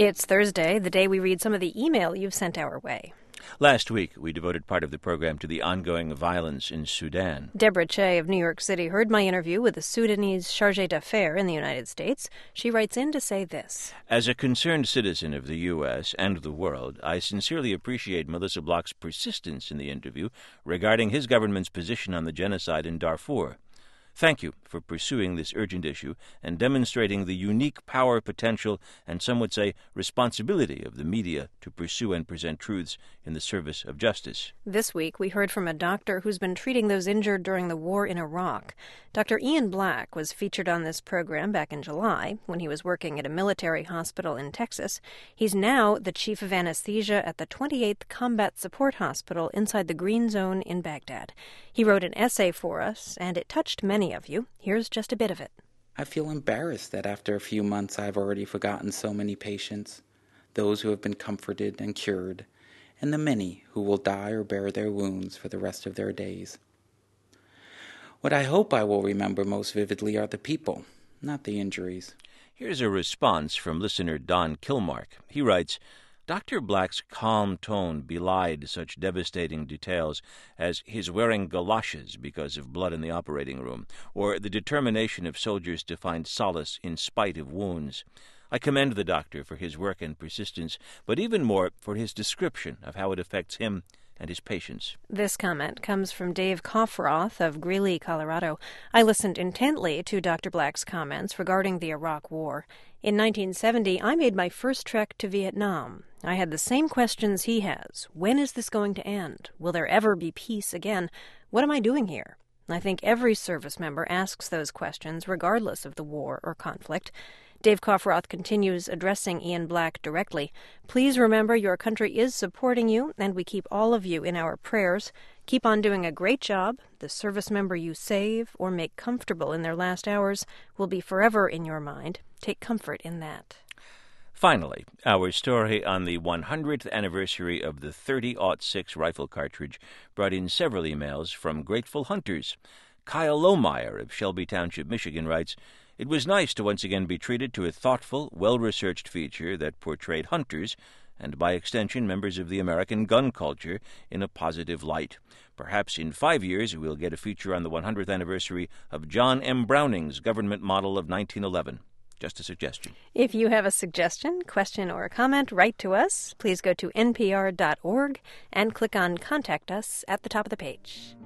It's Thursday, the day we read some of the email you've sent our way. Last week, we devoted part of the program to the ongoing violence in Sudan. Deborah Che of New York City heard my interview with the Sudanese chargé d'affaires in the United States. She writes in to say this. As a concerned citizen of the U.S. and the world, I sincerely appreciate Melissa Bloch's persistence in the interview regarding his government's position on the genocide in Darfur. Thank you for pursuing this urgent issue and demonstrating the unique power, potential, and some would say responsibility of the media to pursue and present truths in the service of justice. This week, we heard from a doctor who's been treating those injured during the war in Iraq. Dr. Ian Black was featured on this program back in July when he was working at a military hospital in Texas. He's now the chief of anesthesia at the 28th Combat Support Hospital inside the Green Zone in Baghdad. He wrote an essay for us, and it touched many of you. Here's just a bit of it. I feel embarrassed that after a few months I've already forgotten so many patients, those who have been comforted and cured, and the many who will die or bear their wounds for the rest of their days. What I hope I will remember most vividly are the people, not the injuries. Here's a response from listener Don Kilmark. He writes, Dr. Black's calm tone belied such devastating details as his wearing galoshes because of blood in the operating room, or the determination of soldiers to find solace in spite of wounds. I commend the doctor for his work and persistence, but even more for his description of how it affects him and his patients. This comment comes from Dave Kaufroth of Greeley, Colorado. I listened intently to Dr. Black's comments regarding the Iraq War. In 1970, I made my first trek to Vietnam. I had the same questions he has. When is this going to end? Will there ever be peace again? What am I doing here? I think every service member asks those questions regardless of the war or conflict. Dave Kaufroth continues addressing Ian Black directly. Please remember your country is supporting you, and we keep all of you in our prayers. Keep on doing a great job. The service member you save or make comfortable in their last hours will be forever in your mind. Take comfort in that. Finally, our story on the 100th anniversary of the .30-06 rifle cartridge brought in several emails from grateful hunters. Kyle Lohmeyer of Shelby Township, Michigan writes, It was nice to once again be treated to a thoughtful, well-researched feature that portrayed hunters, and by extension members of the American gun culture, in a positive light. Perhaps in 5 years we'll get a feature on the 100th anniversary of John M. Browning's government model of 1911. Just a suggestion. If you have a suggestion, question, or comment, write to us. Please go to npr.org and click on Contact Us at the top of the page.